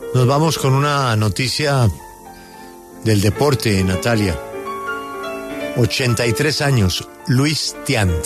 Nos vamos con una noticia del deporte, Natalia. 83 años, Luis Tiant.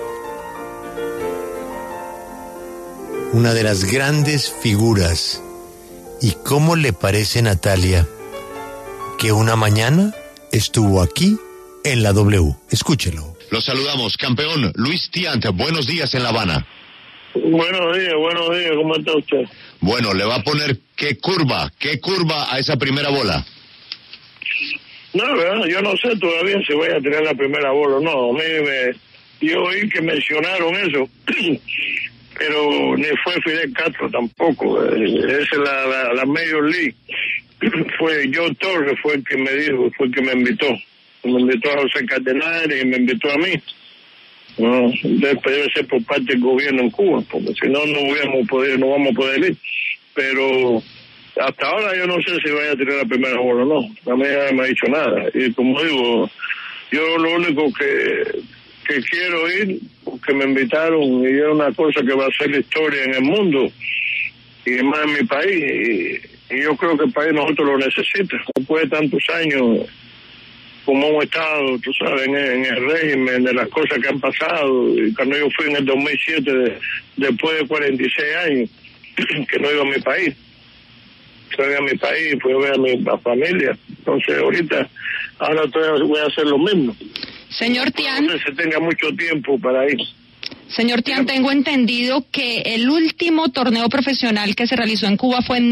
Una de las grandes figuras. ¿Y cómo le parece, Natalia, que una mañana estuvo aquí en la W? Escúchelo. Los saludamos, campeón Luis Tiant. Buenos días en La Habana. Buenos días, ¿cómo está usted? Bueno, le va a poner qué curva a esa primera bola. No, ¿verdad? Yo no sé todavía si voy a tirar la primera bola o no. Yo oí que mencionaron eso, pero ni fue Fidel Castro tampoco. Esa es la Major League. Fue Joe Torres, fue el que me dijo, fue el que me invitó. Me invitó a José Cardenal y me invitó a mí. No, debe ser por parte del gobierno en Cuba, porque si no, no vamos a poder ir. Pero hasta ahora yo no sé si vaya a tirar la primera bola o no. A mí nadie me ha dicho nada. Y como digo, yo lo único que quiero ir, porque me invitaron, y es una cosa que va a ser historia en el mundo, y más en mi país, y yo creo que el país nosotros lo necesita. Después de tantos años, como hemos estado, tú sabes, en el régimen, de las cosas que han pasado, y cuando yo fui en el 2007, después de 46 años, que no iba a mi país. Fui a mi país, fui a ver a mi familia. Entonces ahora voy a hacer lo mismo. Señor Tiant. No sé si tenga mucho tiempo para ir. Señor Tiant, tengo entendido que el último torneo profesional que se realizó en Cuba fue en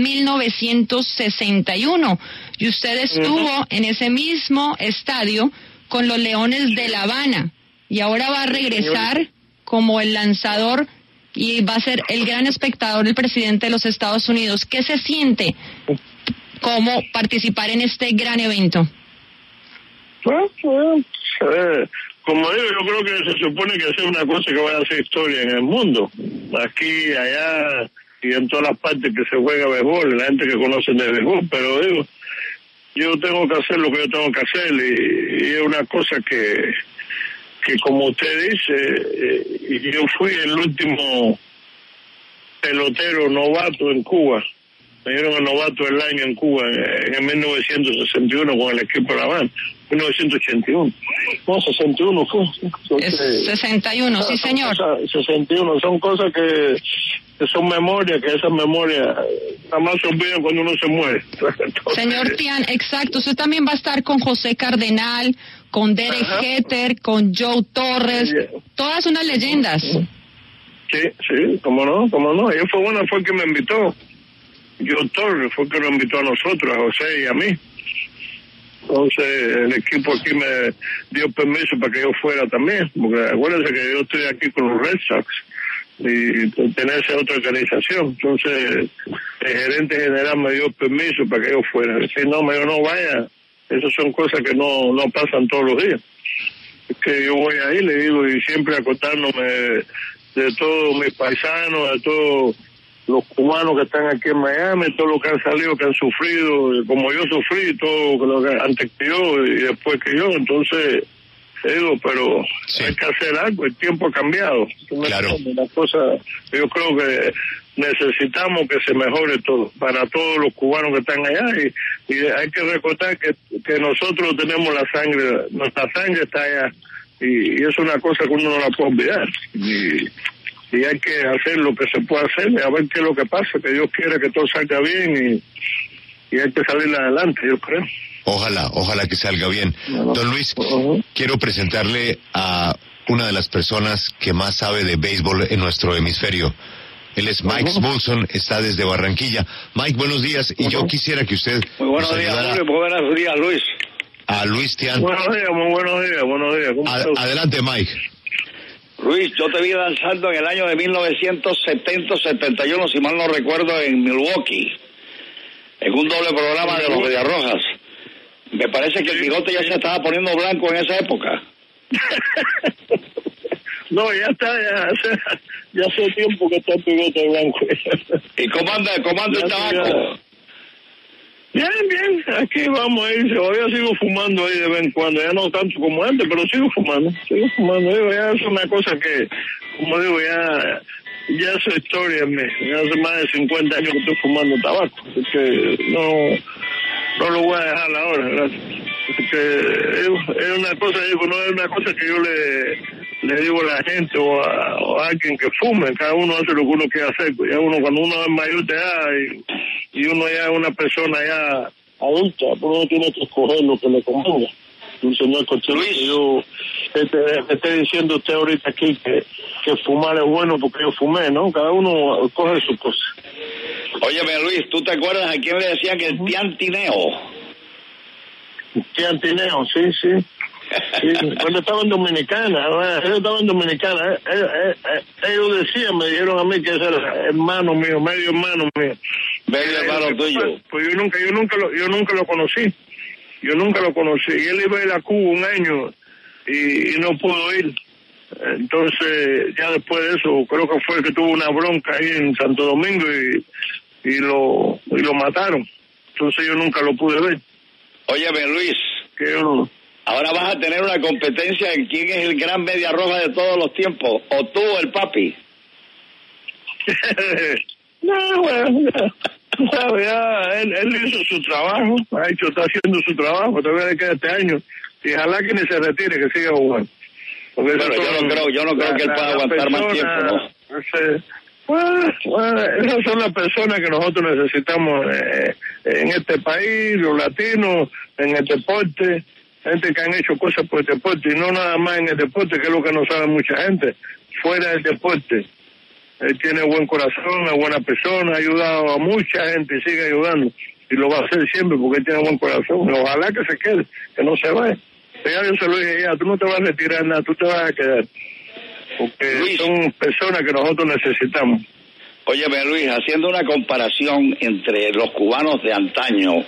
1961 y usted estuvo en ese mismo estadio con los Leones de La Habana y ahora va a regresar como el lanzador y va a ser el gran espectador el presidente de los Estados Unidos. ¿Qué se siente como participar en este gran evento? Como digo, yo creo que se supone que es una cosa que va a hacer historia en el mundo, aquí, allá y en todas las partes que se juega béisbol, la gente que conoce de béisbol, pero digo, yo tengo que hacer lo que yo tengo que hacer y es una cosa que como usted dice, yo fui el último pelotero novato en Cuba. Me dieron el novato del año en Cuba en el 1961 con el equipo de La Habana. 1981. No, 61 fue. Es 61, sí, señor. 61, son cosas que son memorias, que esas memorias nada más se olvidan cuando uno se muere. Entonces, señor Tiant, exacto. Usted también va a estar con José Cardenal, con Derek Jeter, con Joe Torres, todas unas leyendas. Sí, cómo no. Ella fue el que me invitó. Joe Torres fue el que lo invitó a nosotros, a José y a mí. Entonces el equipo aquí me dio permiso para que yo fuera también, porque acuérdense que yo estoy aquí con los Red Sox y pertenece a otra organización. Entonces el gerente general me dio permiso para que yo fuera. Si no, no vaya. Esas son cosas que no pasan todos los días. Es que yo voy ahí, le digo, y siempre acordándome de todos mis paisanos, de todos los cubanos que están aquí en Miami, todo lo que han salido, que han sufrido, como yo sufrí, todo lo que antes que yo y después que yo. Entonces digo, pero hay que hacer algo, el tiempo ha cambiado. Claro. Las cosas, yo creo que necesitamos que se mejore todo, para todos los cubanos que están allá, y hay que recordar que nosotros tenemos la sangre, nuestra sangre está allá, y es una cosa que uno no la puede olvidar, y hay que hacer lo que se puede hacer, a ver qué es lo que pasa, que Dios quiera que todo salga bien, y hay que salir adelante, yo creo. Ojalá que salga bien. Don Luis, quiero presentarle a una de las personas que más sabe de béisbol en nuestro hemisferio. Él es Mike Smolson, está desde Barranquilla. Mike, buenos días, y yo quisiera que usted... Muy buenos días, buenos días, Luis. A Luis Tiant. Buenos días. ¿Cómo está? Adelante, Mike. Luis, yo te vi danzando en el año de 1970-71, si mal no recuerdo, en Milwaukee, en un doble programa de los Mediarrojas. Me parece que el bigote ya se estaba poniendo blanco en esa época. No, ya está, ya hace tiempo que está el bigote blanco. ¿Y cómo anda el tabaco? Bien, aquí vamos a ir, todavía sigo fumando ahí de vez en cuando, ya no tanto como antes, pero sigo fumando, digo, ya es una cosa que, como digo, ya ya esa historia mía. Hace más de 50 años que estoy fumando tabaco. Así que no lo voy a dejar ahora, gracias. Así que es una cosa, digo, no es una cosa que yo le digo a la gente o a alguien que fume. Cada uno hace lo que uno quiere hacer. Ya cuando uno es mayor de edad y uno ya es una persona ya adulta, uno tiene que escoger lo que le convenga. Entonces no es cuestión que yo esté diciendo usted ahorita aquí que fumar es bueno porque yo fumé, ¿no? Cada uno coge su cosa. Óyeme, Luis, ¿tú te acuerdas a quién le decían el Tiantineo? Tiantineo, sí. Sí, cuando estaba en Dominicana, ellos decían, me dijeron a mí que ese era hermano mío, medio hermano mío. Medio hermano tuyo. Pues yo nunca lo conocí. Y él iba a ir a Cuba un año y no pudo ir. Entonces, ya después de eso, creo que fue que tuvo una bronca ahí en Santo Domingo y lo mataron. Entonces yo nunca lo pude ver. Óyeme, Luis. Ahora vas a tener una competencia en quién es el gran media roja de todos los tiempos, o tú o el papi. No, bueno, ya él hizo su trabajo, está haciendo su trabajo, todavía le queda este año, y ojalá que ni se retire, que siga jugando. Pero yo no creo que él pueda aguantar más tiempo, ¿no? Bueno, esas son las personas que nosotros necesitamos en este país, los latinos, en el deporte, gente que han hecho cosas por el deporte, y no nada más en el deporte, que es lo que no sabe mucha gente, fuera del deporte. Él tiene buen corazón, es buena persona, ha ayudado a mucha gente y sigue ayudando, y lo va a hacer siempre porque él tiene buen corazón. Ojalá que se quede, que no se vaya. Ya yo se lo dije, ya, tú no te vas a retirar nada, tú te vas a quedar. Porque Luis, son personas que nosotros necesitamos. Óyeme, Luis, haciendo una comparación entre los cubanos de antaño,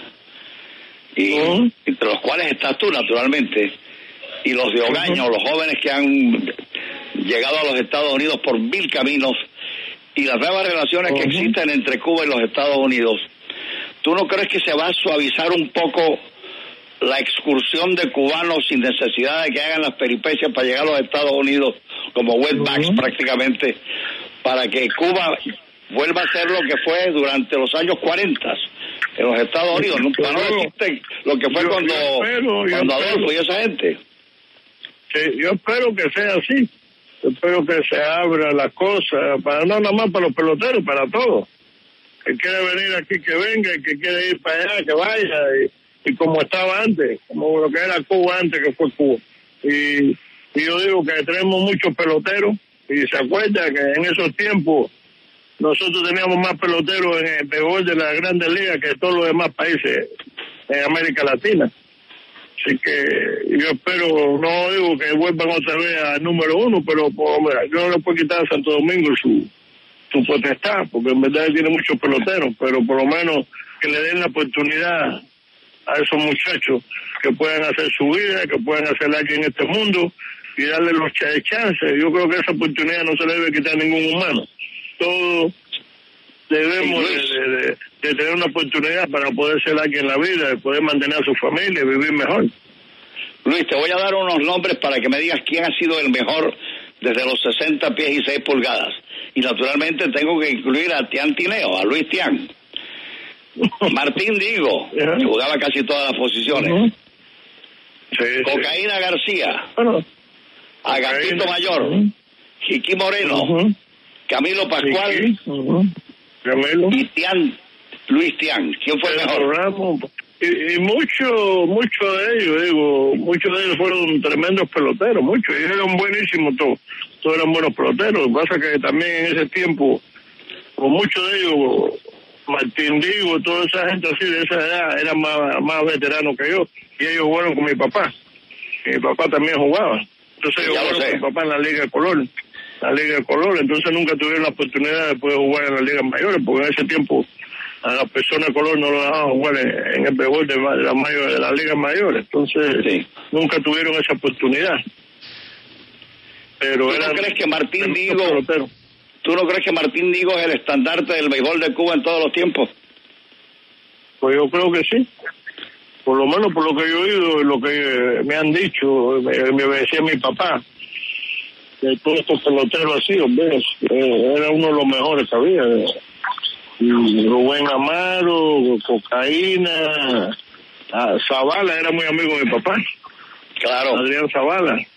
y entre los cuales estás tú, naturalmente, y los de Ogaño, los jóvenes que han llegado a los Estados Unidos por 1000 caminos, y las nuevas relaciones que existen entre Cuba y los Estados Unidos, ¿tú no crees que se va a suavizar un poco la excursión de cubanos sin necesidad de que hagan las peripecias para llegar a los Estados Unidos como wetbacks prácticamente, para que Cuba vuelva a ser lo que fue durante los años 40 en los Estados Unidos? Para no decirte lo que fue cuando Adolfo y esa gente. Sí, yo espero que sea así. Espero que se abra la cosa, no nada más para los peloteros, para todos. El que quiere venir aquí, que venga, el que quiere ir para allá, que vaya, y como estaba antes, como lo que era Cuba antes, que fue Cuba. Y yo digo que tenemos muchos peloteros, y se acuerda que en esos tiempos nosotros teníamos más peloteros en el béisbol de la Grandes Ligas que todos los demás países en América Latina. Así que yo espero, no digo que vuelvan otra vez al número 1, pero yo no le puedo quitar a Santo Domingo su potestad, porque en verdad él tiene muchos peloteros, pero por lo menos que le den la oportunidad a esos muchachos que puedan hacer su vida, que puedan hacer algo en este mundo y darle los chances. Yo creo que esa oportunidad no se le debe quitar a ningún humano. Todos debemos de tener una oportunidad para poder ser alguien en la vida, de poder mantener a su familia y vivir mejor. Luis, te voy a dar unos nombres para que me digas quién ha sido el mejor desde los 60 pies y 6 pulgadas. Y naturalmente tengo que incluir a Tiantineo, a Luis Tian. Martín Digo, que jugaba casi todas las posiciones. Cocaína García. Agapito Mayor. Jiquí Moreno. Camilo Pascual. Y Luis Tian. ¿Quién fue el mejor? Y muchos de ellos fueron tremendos peloteros, muchos, y eran buenísimos todos eran buenos peloteros. Lo que pasa es que también en ese tiempo, con muchos de ellos, Martín Digo, toda esa gente así de esa edad, eran más veteranos que yo, y ellos jugaron con mi papá. Mi papá también jugaba. Entonces ellos jugaron con mi papá en la Liga de Color, entonces nunca tuvieron la oportunidad de poder jugar en las ligas mayores, porque en ese tiempo a las personas de color no lo dejaban jugar en el béisbol de las ligas mayores, entonces nunca tuvieron esa oportunidad. Pero ¿Tú no crees que Martín Digo es el estandarte del béisbol de Cuba en todos los tiempos? Pues yo creo que sí. Por lo menos por lo que yo he oído, lo que me han dicho, me decía mi papá, de todos estos peloteros así, hombre, era uno de los mejores que había. Rubén Amaro, Cocaína, Zavala era muy amigo de mi papá. Claro. Adrián Zavala.